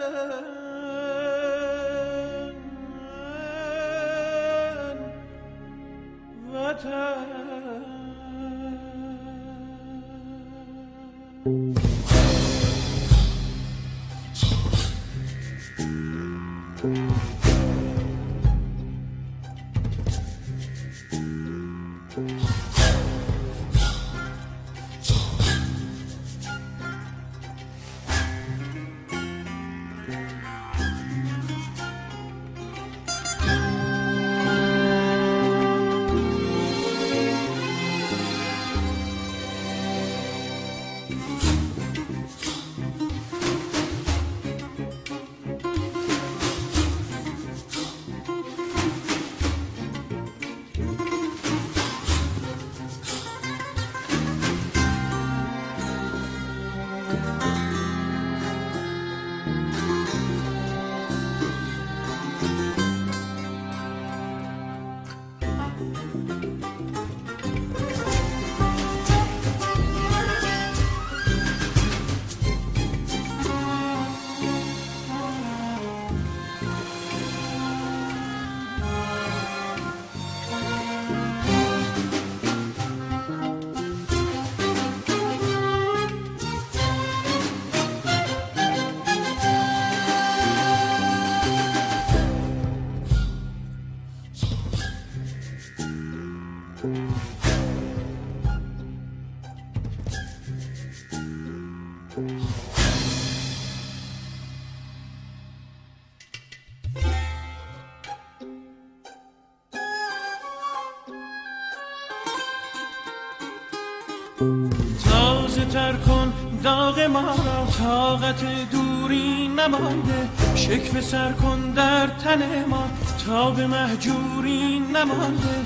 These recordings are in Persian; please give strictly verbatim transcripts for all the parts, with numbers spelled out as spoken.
تازه تر کن داغ ما را، طاقت دوری نمانده، شکوه سر کن در تن ما، تا به مهجوری نمانده.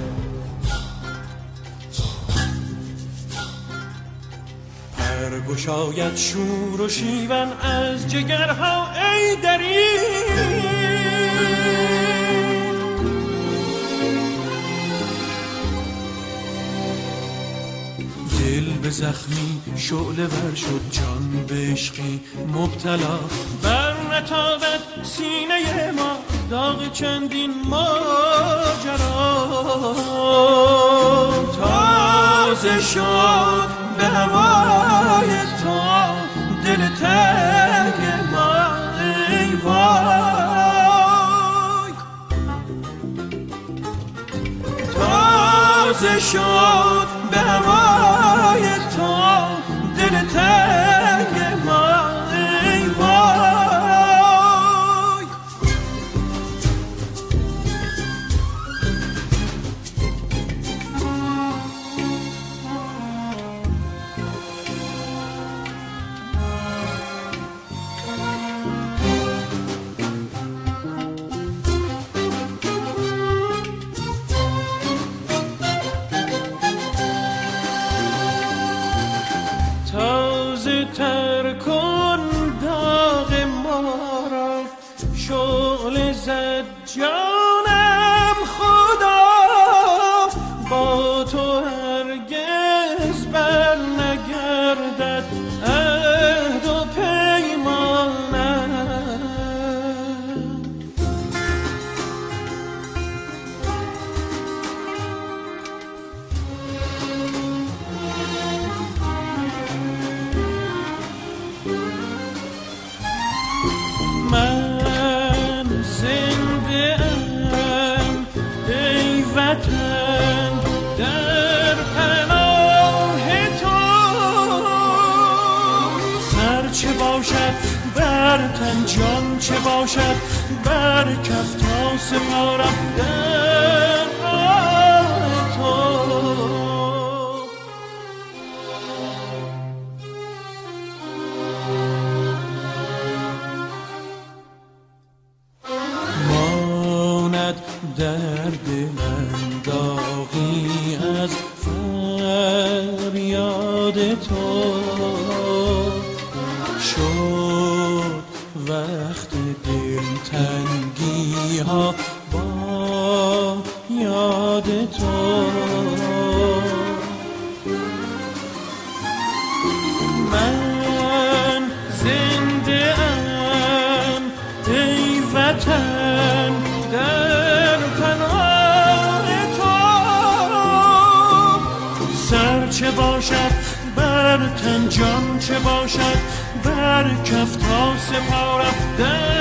پر گشاید شور و شیون از جگرها ای دری، دل به زخمی شعله ور شد، جان به عشقی مبتلا، بر نتابد سینه ما داغ چندین ماجرا. تازه شد به هوای تا دل تنگ ما ای وای. تازه شد به هوای تا دل تنگ ما ای وای. تازه تر کن داغ ما را، شعله زد جانم خدا، با تو هرگز بر نگردد عهد و پیمانم. من زنده ام ای وطن در پناه تو، سر چه باشد بر تن، جان چه باشد بر کف، تا سپارم در راه تو. در دلم داغی از فریاد تو، شد وقت دلتنگی ها با یاد تو. من زنده ام باشد، بر تن جان چه باشد، بر کف تا سپارم